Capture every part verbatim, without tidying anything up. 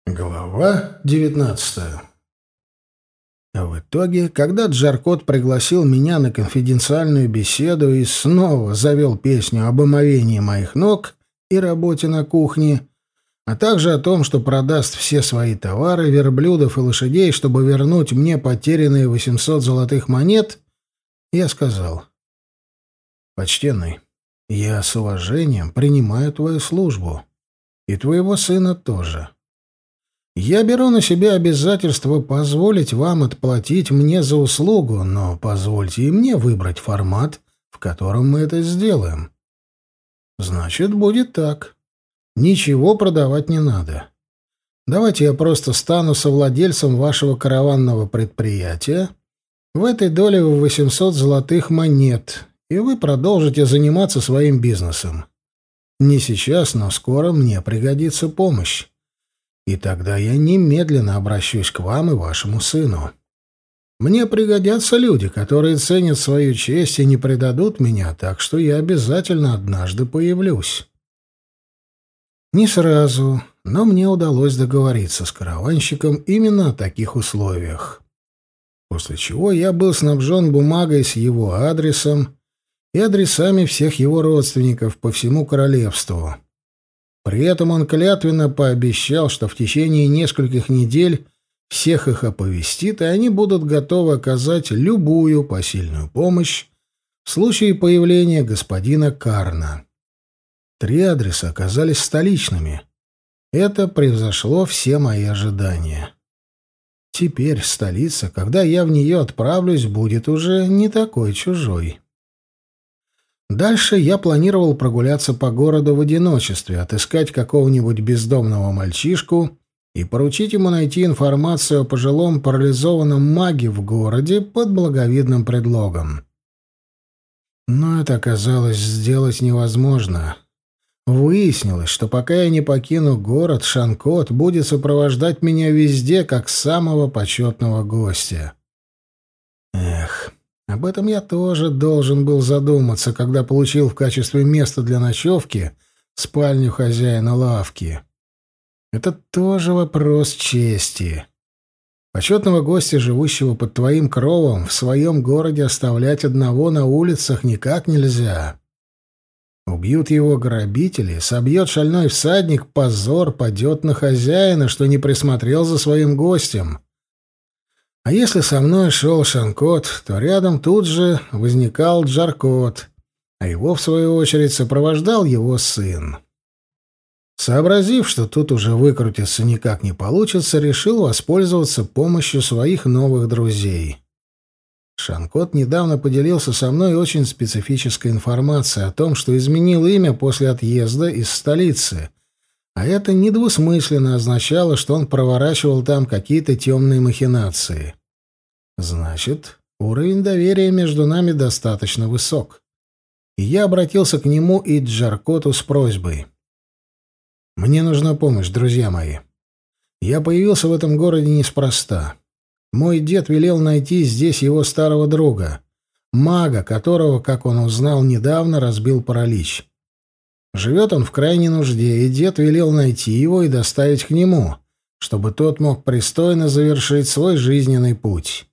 Глава девятнадцатая. В итоге, когда Джаркот пригласил меня на конфиденциальную беседу и снова завел песню об омовении моих ног и работе на кухне, а также о том, что продаст все свои товары, верблюдов и лошадей, чтобы вернуть мне потерянные восемьсот золотых монет, я сказал: «Почтенный, я с уважением принимаю твою службу. И твоего сына тоже. Я беру на себя обязательство позволить вам отплатить мне за услугу, но позвольте и мне выбрать формат, в котором мы это сделаем. Значит, будет так. Ничего продавать не надо. Давайте я просто стану совладельцем вашего караванного предприятия в этой доле в восемьсот золотых монет, и вы продолжите заниматься своим бизнесом. Не сейчас, но скоро мне пригодится помощь. И тогда я немедленно обращусь к вам и вашему сыну. Мне пригодятся люди, которые ценят свою честь и не предадут меня, так что я обязательно однажды появлюсь». Не сразу, но мне удалось договориться с караванщиком именно о таких условиях. После чего я был снабжен бумагой с его адресом и адресами всех его родственников по всему королевству. При этом он клятвенно пообещал, что в течение нескольких недель всех их оповестит, и они будут готовы оказать любую посильную помощь в случае появления господина Карна. Три адреса оказались столичными. Это превзошло все мои ожидания. Теперь столица, когда я в нее отправлюсь, будет уже не такой чужой. Дальше я планировал прогуляться по городу в одиночестве, отыскать какого-нибудь бездомного мальчишку и поручить ему найти информацию о пожилом парализованном маге в городе под благовидным предлогом. Но это оказалось сделать невозможно. Выяснилось, что пока я не покину город, Шанкот будет сопровождать меня везде, как самого почетного гостя. Эх... Об этом я тоже должен был задуматься, когда получил в качестве места для ночевки спальню хозяина лавки. Это тоже вопрос чести. Почетного гостя, живущего под твоим кровом, в своем городе оставлять одного на улицах никак нельзя. Убьют его грабители, собьет шальной всадник, позор падет на хозяина, что не присмотрел за своим гостем. А если со мной шел Шанкот, то рядом тут же возникал Джаркот, а его, в свою очередь, сопровождал его сын. Сообразив, что тут уже выкрутиться никак не получится, решил воспользоваться помощью своих новых друзей. Шанкот недавно поделился со мной очень специфической информацией о том, что изменил имя после отъезда из столицы, а это недвусмысленно означало, что он проворачивал там какие-то темные махинации. Значит, уровень доверия между нами достаточно высок. И я обратился к нему и Джаркоту с просьбой. «Мне нужна помощь, друзья мои. Я появился в этом городе неспроста. Мой дед велел найти здесь его старого друга, мага, которого, как он узнал недавно, разбил паралич. Живет он в крайней нужде, и дед велел найти его и доставить к нему, чтобы тот мог пристойно завершить свой жизненный путь.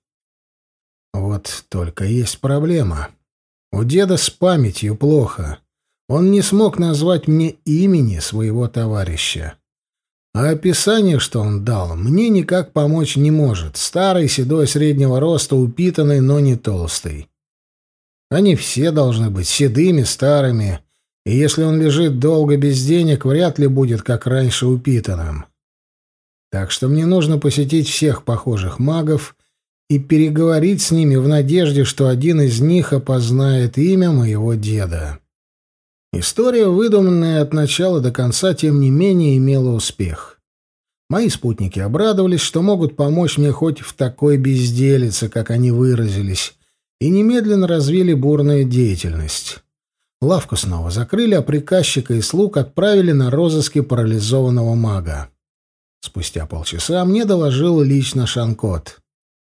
Вот только есть проблема. У деда с памятью плохо. Он не смог назвать мне имени своего товарища. А описание, что он дал, мне никак помочь не может. Старый, седой, среднего роста, упитанный, но не толстый. Они все должны быть седыми, старыми, и если он лежит долго без денег, вряд ли будет, как раньше, упитанным. Так что мне нужно посетить всех похожих магов и переговорить с ними в надежде, что один из них опознает имя моего деда. История, выдуманная от начала до конца, тем не менее имела успех. Мои спутники обрадовались, что могут помочь мне хоть в такой безделице, как они выразились, и немедленно развили бурную деятельность. Лавку снова закрыли, а приказчика и слуг отправили на розыски парализованного мага. Спустя полчаса мне доложил лично Шанкот.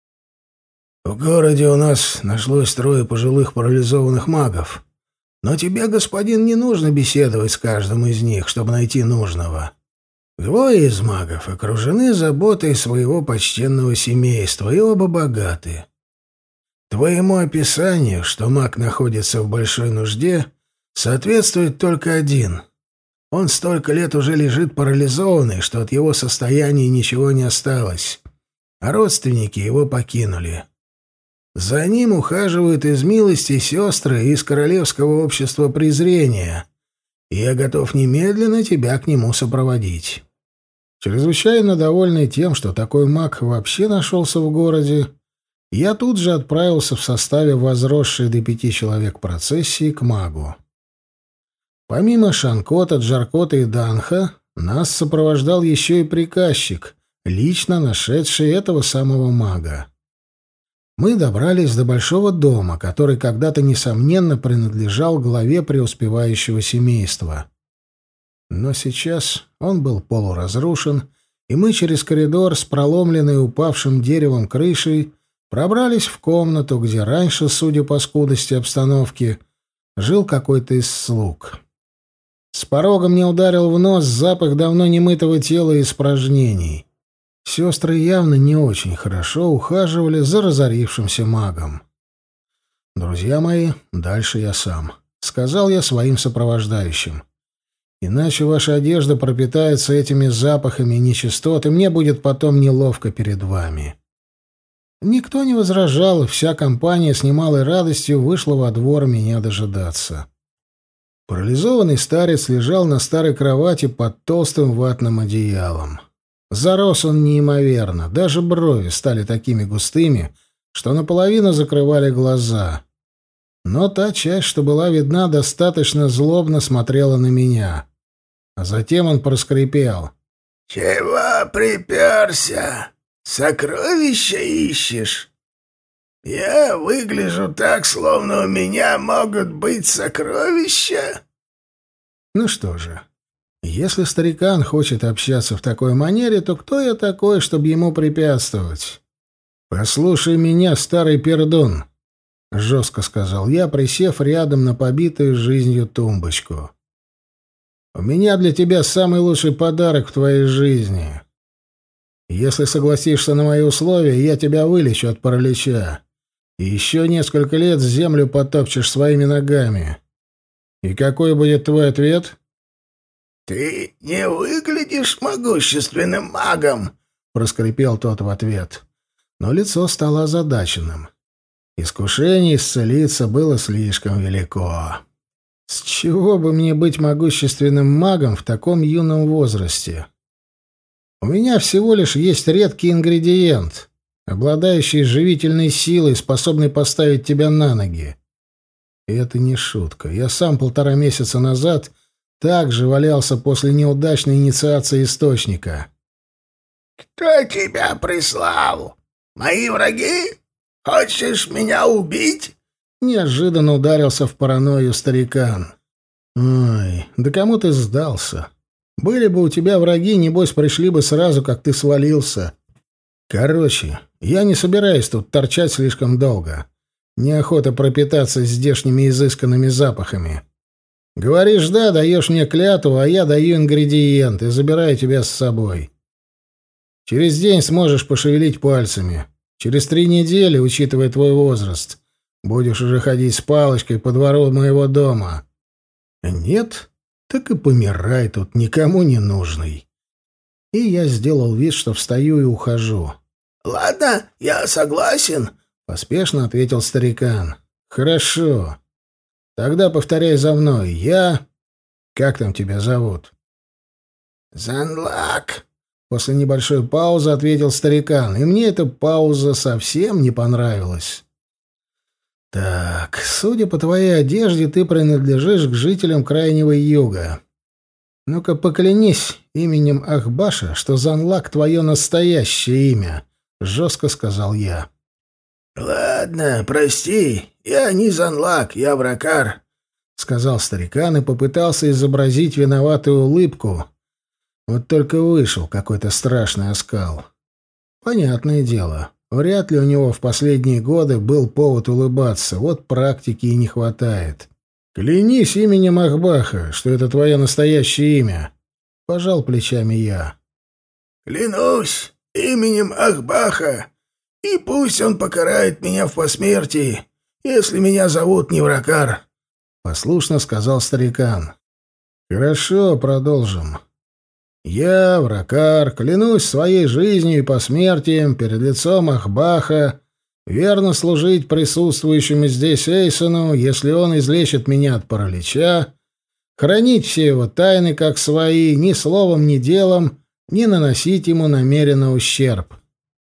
«В городе у нас нашлось трое пожилых парализованных магов. Но тебе, господин, не нужно беседовать с каждым из них, чтобы найти нужного. Двое из магов окружены заботой своего почтенного семейства, и оба богаты. Твоему описанию, что маг находится в большой нужде, соответствует только один. Он столько лет уже лежит парализованный, что от его состояния ничего не осталось, а родственники его покинули. За ним ухаживают из милости сестры из Королевского общества презрения, и я готов немедленно тебя к нему сопроводить». Чрезвычайно довольный тем, что такой маг вообще нашелся в городе, я тут же отправился в составе возросшей до пяти человек процессии к магу. Помимо Шанкота, Джаркота и Данха, нас сопровождал еще и приказчик, лично нашедший этого самого мага. Мы добрались до большого дома, который когда-то, несомненно, принадлежал главе преуспевающего семейства. Но сейчас он был полуразрушен, и мы через коридор с проломленной упавшим деревом крышей пробрались в комнату, где раньше, судя по скудости обстановки, жил какой-то из слуг. С порога мне ударил в нос запах давно немытого тела и испражнений. Сестры явно не очень хорошо ухаживали за разорившимся магом. «Друзья мои, дальше я сам», — сказал я своим сопровождающим. «Иначе ваша одежда пропитается этими запахами нечистот, и мне будет потом неловко перед вами». Никто не возражал, и вся компания с немалой радостью вышла во двор меня дожидаться. Парализованный старец лежал на старой кровати под толстым ватным одеялом. Зарос он неимоверно, даже брови стали такими густыми, что наполовину закрывали глаза. Но та часть, что была видна, достаточно злобно смотрела на меня. А затем он проскрипел: «Чего приперся? Сокровища ищешь? Я выгляжу так, словно у меня могут быть сокровища». Ну что же, если старикан хочет общаться в такой манере, то кто я такой, чтобы ему препятствовать? «Послушай меня, старый пердун», — жестко сказал я, присев рядом на побитую жизнью тумбочку. «У меня для тебя самый лучший подарок в твоей жизни. Если согласишься на мои условия, я тебя вылечу от паралича, и еще несколько лет землю потопчешь своими ногами. И какой будет твой ответ?» «Ты не выглядишь могущественным магом», — проскрипел тот в ответ. Но лицо стало озадаченным. Искушение исцелиться было слишком велико. С чего бы мне быть могущественным магом в таком юном возрасте? У меня всего лишь есть редкий ингредиент, обладающий живительной силой, способный поставить тебя на ноги. И это не шутка. Я сам полтора месяца назад также валялся после неудачной инициации источника. «Кто тебя прислал? Мои враги? Хочешь меня убить?» Неожиданно ударился в паранойю старикан. «Ой, да кому ты сдался? Были бы у тебя враги, небось, пришли бы сразу, как ты свалился. Короче, я не собираюсь тут торчать слишком долго. Неохота пропитаться здешними изысканными запахами. Говоришь «да», даешь мне клятву, а я даю ингредиент и забираю тебя с собой. Через день сможешь пошевелить пальцами. Через три недели, учитывая твой возраст, будешь уже ходить с палочкой по двору моего дома. Нет, так и помирай тут, никому не нужный». И я сделал вид, что встаю и ухожу. «Ладно, я согласен», — поспешно ответил старикан. «Хорошо. Тогда повторяй за мной. Я... Как там тебя зовут?» «Занлак», — после небольшой паузы ответил старикан, и мне эта пауза совсем не понравилась. «Так, судя по твоей одежде, ты принадлежишь к жителям Крайнего Юга. Ну-ка поклянись именем Ахбаша, что Занлак — твое настоящее имя», — жестко сказал я. «Ладно, прости, я не Занлак, я Вракар», — сказал старикан и попытался изобразить виноватую улыбку. Вот только вышел какой-то страшный оскал. Понятное дело, вряд ли у него в последние годы был повод улыбаться, вот практики и не хватает. «Клянись именем Ахбаха, что это твое настоящее имя», — пожал плечами я. клянусь именем Ахбаха, и пусть он покарает меня в посмертии, если меня зовут Невракар», — послушно сказал старикан. «Хорошо, продолжим. Я, Вракар, клянусь своей жизнью и посмертием перед лицом Ахбаха верно служить присутствующему здесь Эйсону, если он излечит меня от паралича, хранить все его тайны как свои, ни словом, ни делом, не наносить ему намеренно ущерб».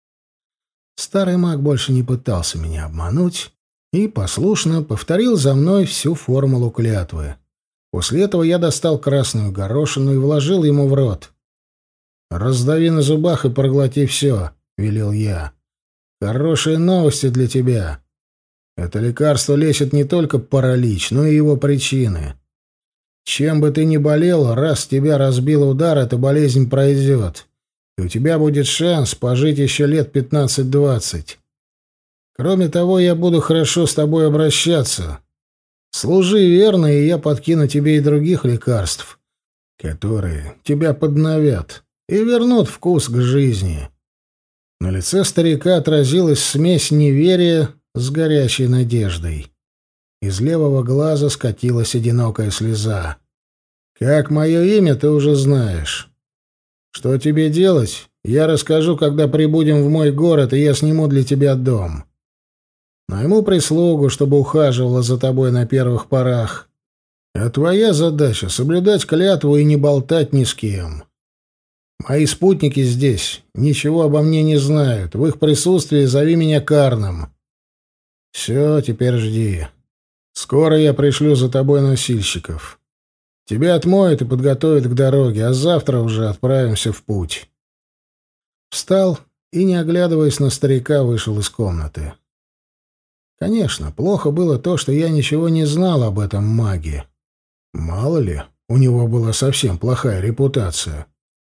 Старый маг больше не пытался меня обмануть и послушно повторил за мной всю формулу клятвы. После этого я достал красную горошину и вложил ему в рот. «Раздави на зубах и проглоти все», — велел я. «Хорошие новости для тебя. Это лекарство лечит не только паралич, но и его причины. Чем бы ты ни болел, раз тебя разбил удар, эта болезнь пройдет, и у тебя будет шанс пожить еще лет пятнадцать-двадцать. Кроме того, я буду хорошо с тобой обращаться. Служи верно, и я подкину тебе и других лекарств, которые тебя подновят и вернут вкус к жизни». На лице старика отразилась смесь неверия с горячей надеждой. Из левого глаза скатилась одинокая слеза. «Как мое имя, ты уже знаешь. Что тебе делать, я расскажу, когда прибудем в мой город, и я сниму для тебя дом. Найму прислугу, чтобы ухаживала за тобой на первых порах. А твоя задача — соблюдать клятву и не болтать ни с кем. Мои спутники здесь ничего обо мне не знают. В их присутствии зови меня Карном. Все, теперь жди. Скоро я пришлю за тобой носильщиков. Тебя отмоют и подготовят к дороге, а завтра уже отправимся в путь». Встал и, не оглядываясь на старика, вышел из комнаты. Конечно, плохо было то, что я ничего не знал об этом маге. Мало ли, у него была совсем плохая репутация.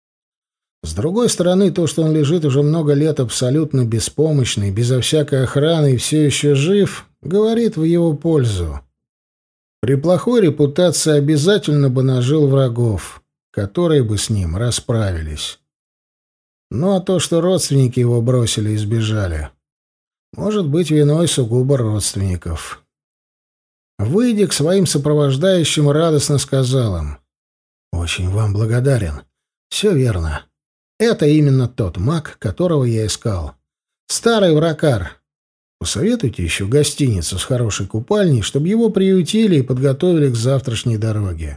С другой стороны, то, что он лежит уже много лет абсолютно беспомощный, безо всякой охраны и все еще жив, говорит в его пользу. При плохой репутации обязательно бы нажил врагов, которые бы с ним расправились. Ну а то, что родственники его бросили и сбежали, может быть виной сугубо родственников. Выйдя к своим сопровождающим, радостно сказал им: «Очень вам благодарен. Все верно. Это именно тот маг, которого я искал. Старый Вракар. Посоветуйте еще гостиницу с хорошей купальней, чтобы его приютили и подготовили к завтрашней дороге».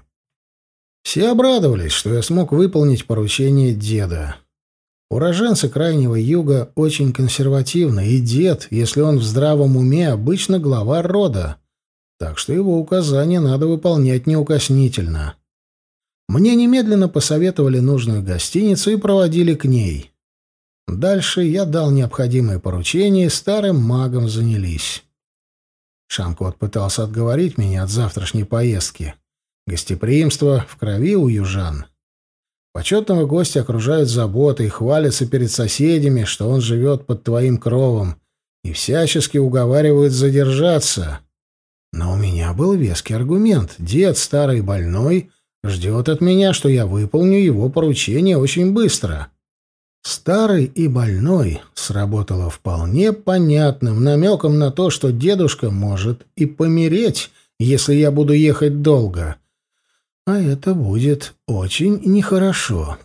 Все обрадовались, что я смог выполнить поручение деда. Уроженцы Крайнего Юга очень консервативны, и дед, если он в здравом уме, обычно глава рода, так что его указания надо выполнять неукоснительно. Мне немедленно посоветовали нужную гостиницу и проводили к ней. Дальше я дал необходимые поручения, и старым магом занялись. Шанкот пытался отговорить меня от завтрашней поездки. Гостеприимство в крови у южан. Почетного гостя окружают заботой, хвалятся перед соседями, что он живет под твоим кровом, и всячески уговаривают задержаться. Но у меня был веский аргумент. Дед, старый и больной, ждет от меня, что я выполню его поручение очень быстро. Старый и больной сработало вполне понятным намеком на то, что дедушка может и помереть, если я буду ехать долго. А это будет очень нехорошо.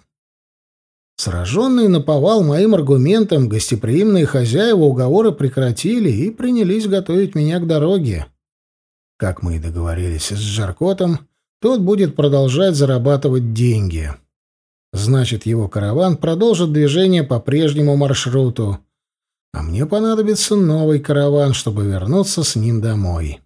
Сраженные наповал моим аргументом, гостеприимные хозяева уговоры прекратили и принялись готовить меня к дороге. Как мы и договорились с Джаркотом, тот будет продолжать зарабатывать деньги. Значит, его караван продолжит движение по прежнему маршруту, а мне понадобится новый караван, чтобы вернуться с ним домой.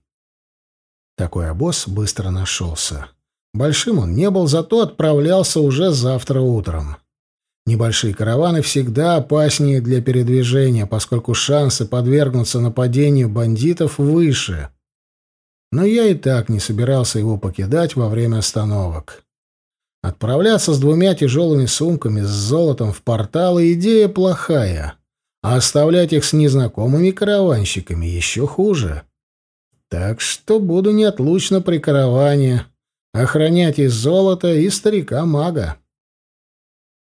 Такой обоз быстро нашелся. Большим он не был, зато отправлялся уже завтра утром. Небольшие караваны всегда опаснее для передвижения, поскольку шансы подвергнуться нападению бандитов выше. Но я и так не собирался его покидать во время остановок. Отправляться с двумя тяжелыми сумками с золотом в порталы — идея плохая, а оставлять их с незнакомыми караванщиками еще хуже. Так что буду неотлучно при караване охранять и золото, и старика-мага.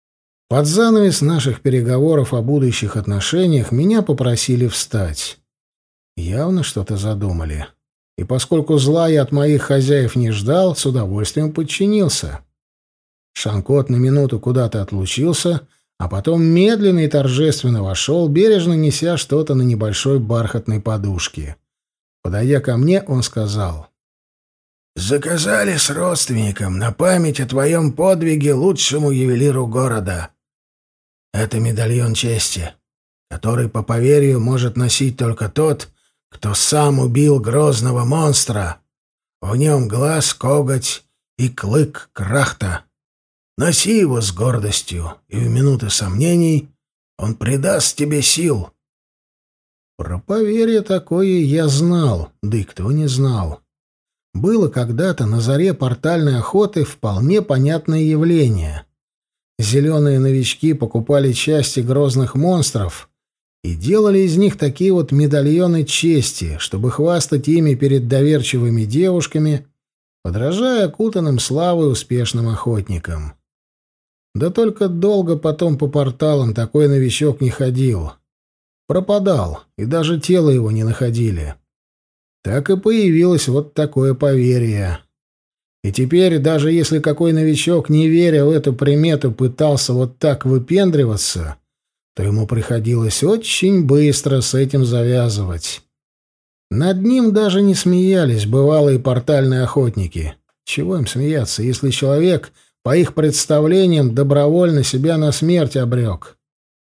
Под занавес наших переговоров о будущих отношениях меня попросили встать. Явно что-то задумали. И поскольку зла я от моих хозяев не ждал, с удовольствием подчинился. Шанкот на минуту куда-то отлучился, а потом медленно и торжественно вошел, бережно неся что-то на небольшой бархатной подушке. Подойдя ко мне, он сказал: «Заказали с родственником на память о твоем подвиге лучшему ювелиру города. Это медальон чести, который, по поверью, может носить только тот, кто сам убил грозного монстра. В нем глаз, коготь и клык Крахта. Носи его с гордостью, и в минуты сомнений он придаст тебе сил». Про поверье такое я знал, да и кто не знал. Было когда-то на заре портальной охоты вполне понятное явление. Зеленые новички покупали части грозных монстров и делали из них такие вот медальоны чести, чтобы хвастать ими перед доверчивыми девушками, подражая окутанным славой успешным охотникам. Да только долго потом по порталам такой новичок не ходил. Пропадал, и даже тело его не находили. Так и появилось вот такое поверье. И теперь, даже если какой новичок, не веря в эту примету, пытался вот так выпендриваться, то ему приходилось очень быстро с этим завязывать. Над ним даже не смеялись бывалые портальные охотники. Чего им смеяться, если человек, по их представлениям, добровольно себя на смерть обрек?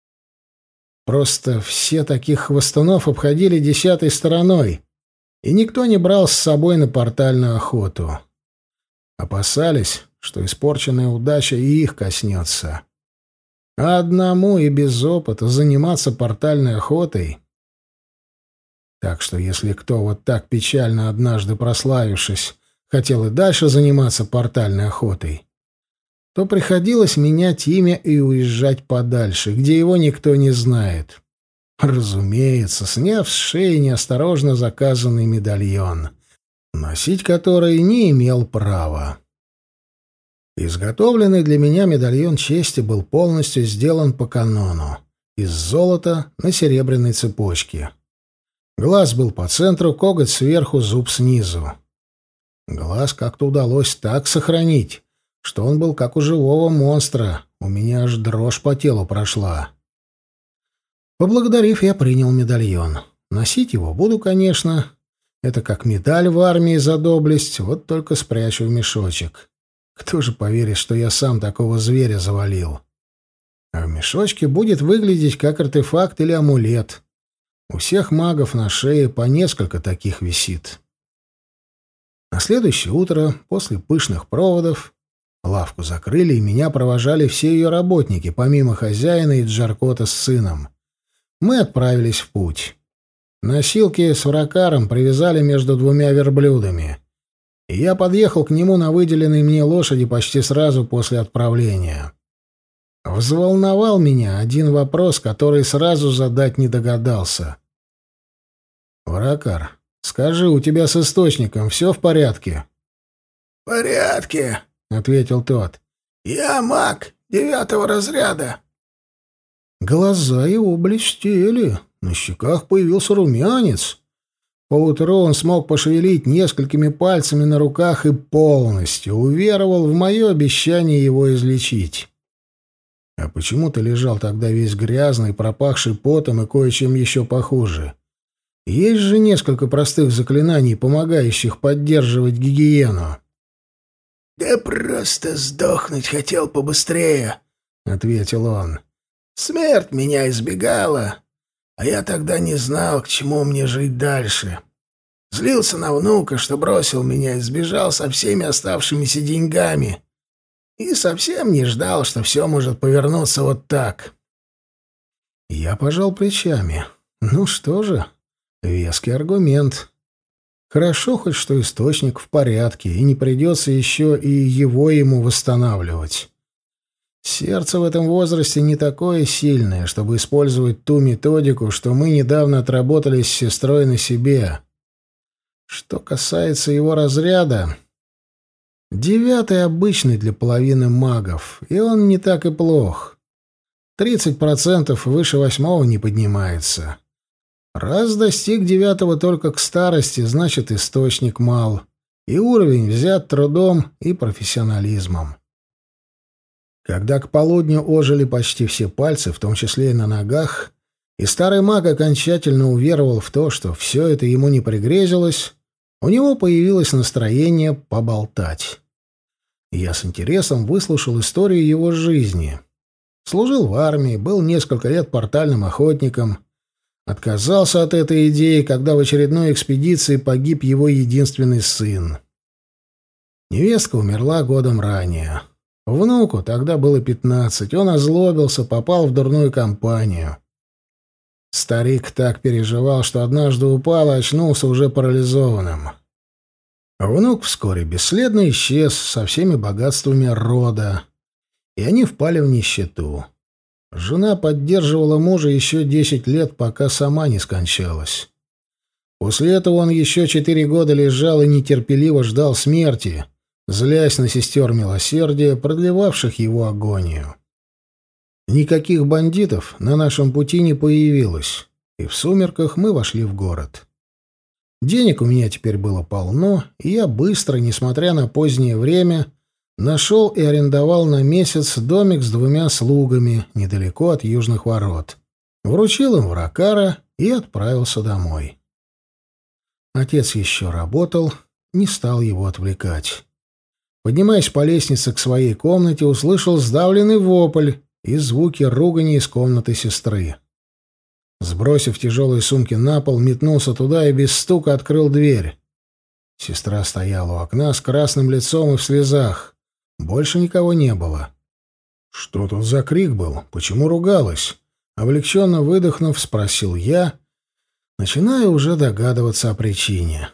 Просто все таких хвостунов обходили десятой стороной, и никто не брал с собой на портальную охоту. Опасались, что испорченная удача и их коснется. А одному и без опыта заниматься портальной охотой... Так что если кто вот так печально однажды прославившись, хотел и дальше заниматься портальной охотой, то приходилось менять имя и уезжать подальше, где его никто не знает. Разумеется, сняв с шеи неосторожно заказанный медальон, носить который не имел права. Изготовленный для меня медальон чести был полностью сделан по канону, из золота на серебряной цепочке. Глаз был по центру, коготь сверху, зуб снизу. Глаз как-то удалось так сохранить, что он был как у живого монстра, у меня аж дрожь по телу прошла. Поблагодарив, я принял медальон. Носить его буду, конечно. Это как медаль в армии за доблесть, вот только спрячу в мешочек. Кто же поверит, что я сам такого зверя завалил? А в мешочке будет выглядеть как артефакт или амулет. У всех магов на шее по несколько таких висит. На следующее утро, после пышных проводов, лавку закрыли, и меня провожали все ее работники, помимо хозяина и Джаркота с сыном. Мы отправились в путь. Носилки с вракаром привязали между двумя верблюдами, и я подъехал к нему на выделенной мне лошади почти сразу после отправления. Взволновал меня один вопрос, который сразу задать не догадался. «Вракар, скажи, у тебя с источником все в порядке?» «В порядке», — ответил тот. «Я маг девятого разряда». Глаза его блестели, на щеках появился румянец. Поутру он смог пошевелить несколькими пальцами на руках и полностью уверовал в мое обещание его излечить. «А почему ты лежал тогда весь грязный, пропахший потом и кое-чем еще похуже? Есть же несколько простых заклинаний, помогающих поддерживать гигиену». «Да просто сдохнуть хотел побыстрее», — ответил он. «Смерть меня избегала, а я тогда не знал, к чему мне жить дальше. Злился на внука, что бросил меня и сбежал со всеми оставшимися деньгами. И совсем не ждал, что все может повернуться вот так». Я пожал плечами. Ну что же, веский аргумент. Хорошо хоть, что источник в порядке, и не придется еще и его ему восстанавливать. Сердце в этом возрасте не такое сильное, чтобы использовать ту методику, что мы недавно отработали с сестрой на себе. Что касается его разряда, девятый обычный для половины магов, и он не так и плох. тридцать процентов выше восьмого не поднимается. Раз достиг девятого только к старости, значит, источник мал, и уровень взят трудом и профессионализмом. Когда к полудню ожили почти все пальцы, в том числе и на ногах, и старый маг окончательно уверовал в то, что все это ему не пригрезилось, у него появилось настроение поболтать. И я с интересом выслушал историю его жизни. Служил в армии, был несколько лет портальным охотником, отказался от этой идеи, когда в очередной экспедиции погиб его единственный сын. Невестка умерла годом ранее. Внуку тогда было пятнадцать, он озлобился, попал в дурную компанию. Старик так переживал, что однажды упал и очнулся уже парализованным. Внук вскоре бесследно исчез со всеми богатствами рода, и они впали в нищету. Жена поддерживала мужа еще десять лет, пока сама не скончалась. После этого он еще четыре года лежал и нетерпеливо ждал смерти, злясь на сестер милосердия, продлевавших его агонию. Никаких бандитов на нашем пути не появилось, и в сумерках мы вошли в город. Денег у меня теперь было полно, и я быстро, несмотря на позднее время, нашел и арендовал на месяц домик с двумя слугами недалеко от южных ворот. Вручил им вракара и отправился домой. Отец еще работал, не стал его отвлекать. Поднимаясь по лестнице к своей комнате, услышал сдавленный вопль и звуки ругани из комнаты сестры. Сбросив тяжелые сумки на пол, метнулся туда и без стука открыл дверь. Сестра стояла у окна с красным лицом и в слезах. Больше никого не было. Что тут за крик был? Почему ругалась? Облегченно выдохнув, спросил я, начиная уже догадываться о причине.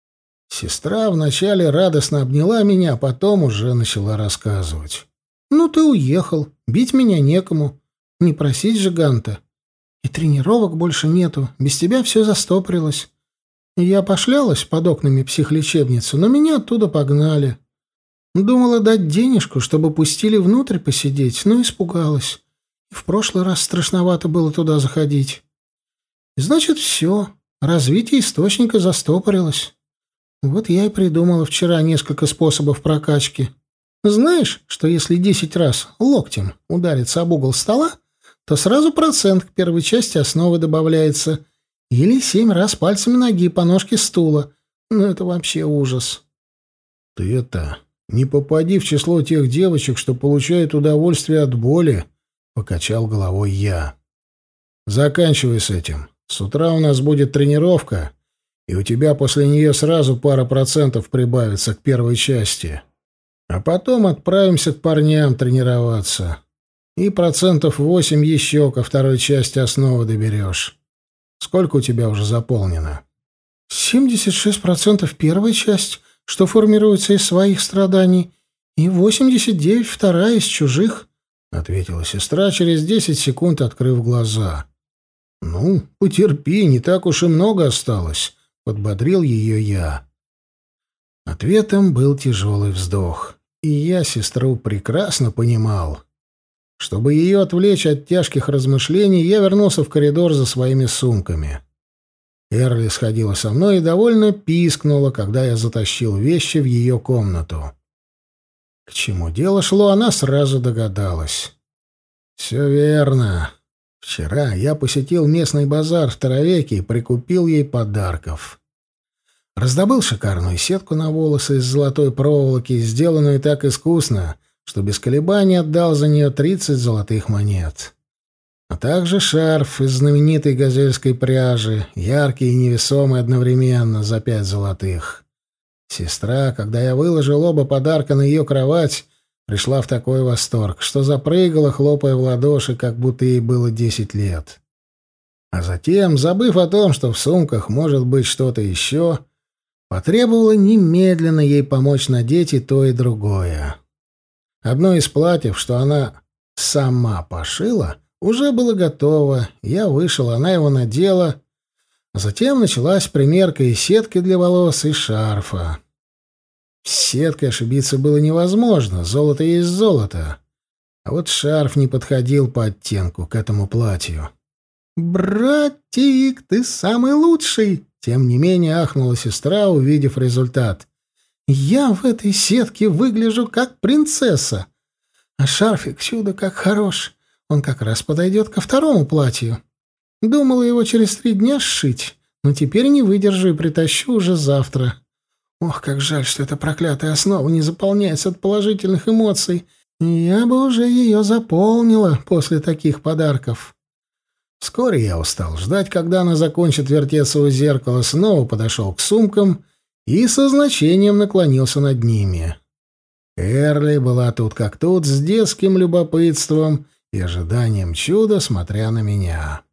Сестра вначале радостно обняла меня, а потом уже начала рассказывать. «Ну, ты уехал, бить меня некому, не просить же Ганта. И тренировок больше нету, без тебя все застопорилось. Я пошлялась под окнами психлечебницы, но меня оттуда погнали. Думала дать денежку, чтобы пустили внутрь посидеть, но испугалась. И в прошлый раз страшновато было туда заходить. И значит, все, развитие источника застопорилось. Вот я и придумала вчера несколько способов прокачки. Знаешь, что если десять раз локтем удариться об угол стола, то сразу процент к первой части основы добавляется. Или семь раз пальцами ноги по ножке стула. Ну, это вообще ужас. Ты это... «Не попади в число тех девочек, что получают удовольствие от боли», — покачал головой я. «Заканчивай с этим. С утра у нас будет тренировка, и у тебя после нее сразу пара процентов прибавится к первой части. А потом отправимся к парням тренироваться. И процентов восемь еще ко второй части основы доберешь. Сколько у тебя уже заполнено?» «семьдесят шесть процентов первая часть, что формируется из своих страданий, и восемьдесят девять вторая из чужих», — ответила сестра, через десять секунд открыв глаза. «Ну, потерпи, не так уж и много осталось», — подбодрил ее я. Ответом был тяжелый вздох, и я сестру прекрасно понимал. Чтобы ее отвлечь от тяжких размышлений, я вернулся в коридор за своими сумками. Эрли сходила со мной и довольно пискнула, когда я затащил вещи в ее комнату. К чему дело шло, она сразу догадалась. «Все верно. Вчера я посетил местный базар в Таровеке и прикупил ей подарков. Раздобыл шикарную сетку на волосы из золотой проволоки, сделанную так искусно, что без колебаний отдал за нее тридцать золотых монет. А также шарф из знаменитой газельской пряжи, яркий и невесомый одновременно, за пять золотых. Сестра, когда я выложил оба подарка на ее кровать, пришла в такой восторг, что запрыгала, хлопая в ладоши, как будто ей было десять лет. А затем, забыв о том, что в сумках может быть что-то еще, потребовала немедленно ей помочь надеть и то, и другое. Одно из платьев, что она сама пошила, уже было готово, я вышел, она его надела, а затем началась примерка и сетки для волос, и шарфа. С сеткой ошибиться было невозможно, золото есть золото. А вот шарф не подходил по оттенку к этому платью. «Братик, ты самый лучший!» Тем не менее ахнула сестра, увидев результат. «Я в этой сетке выгляжу как принцесса. А шарфик чудо как хорош. Он как раз подойдет ко второму платью. Думала его через три дня сшить, но теперь не выдержу и притащу уже завтра. Ох, как жаль, что эта проклятая основа не заполняется от положительных эмоций. Я бы уже ее заполнила после таких подарков». Вскоре я устал ждать, когда она закончит вертеться у зеркала, снова подошел к сумкам и со значением наклонился над ними. Эрли была тут как тут, с детским любопытством и ожиданием чуда, смотря на меня.